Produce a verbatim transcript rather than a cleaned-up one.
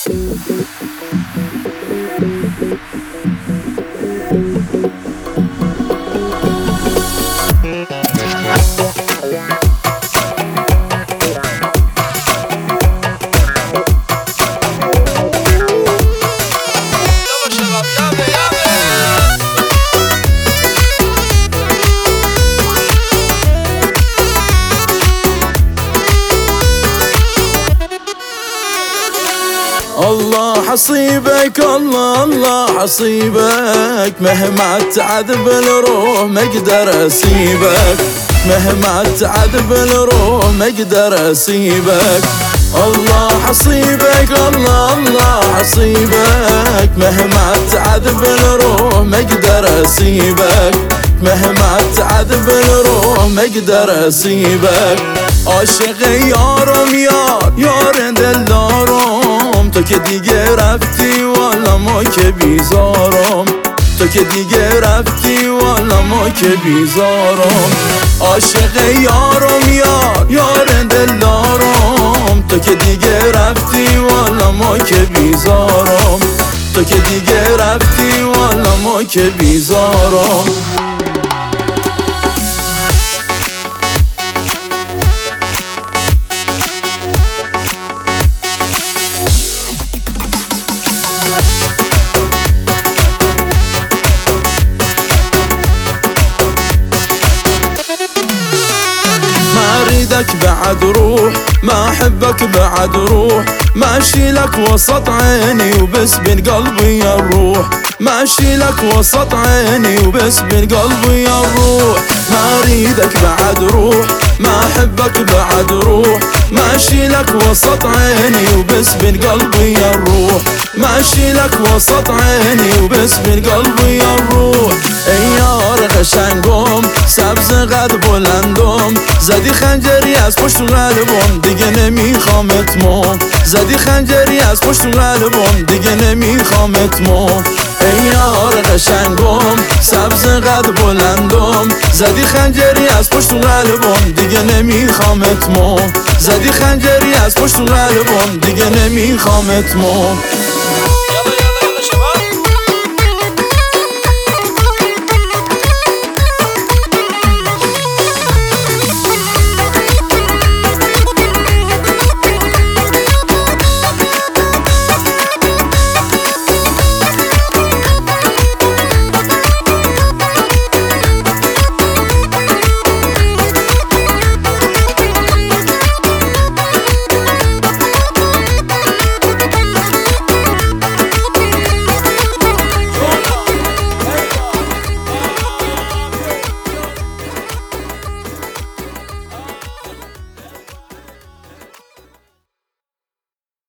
الله حصيبك الله الله حصيبك، مهما تعذب الروح ما اقدر اسيبك، مهما تعذب الروح ما اقدر اسيبك. الله حصيبك الله الله حصيبك، مهما تعذب الروح ما اقدر اسيبك، مهما تعذب الروح ما اقدر اسيبك. عاشق یارم یار یار دلدارم، تو که دیگه رفتی والا ما که بیزارم، تو که دیگه رفتی والا ما که بیزارم. عاشق یارم یار یار دلدارم، تو که دیگه رفتی والا ما که بیزارم، تو که دیگه رفتی والا ما که بیزارم. اريدك بعد روح، ما احبك بعد روح، ماشي لك وسط عيني وبس بين قلبي الروح، ماشي لك وسط عيني وبس بين قلبي الروح. ما اريدك بعد روح، ما احبك بعد روح، ماشي لك وسط عيني وبس بين قلبي الروح، ماشي لك وسط عيني وبس بين قلبي الروح. ای یار قشنگم سبز قد بلندم، زدی خنجری از پشت قلبم دیگه نمیخوامت مو، زدی خنجری از پشت قلبم دیگه نمیخوامت مو. ای یار قشنگم سبز قد بلندم، زدی خنجری از پشت قلبم دیگه نمیخوامت مو، زدی خنجری از پشت قلبم دیگه نمیخوامت مو.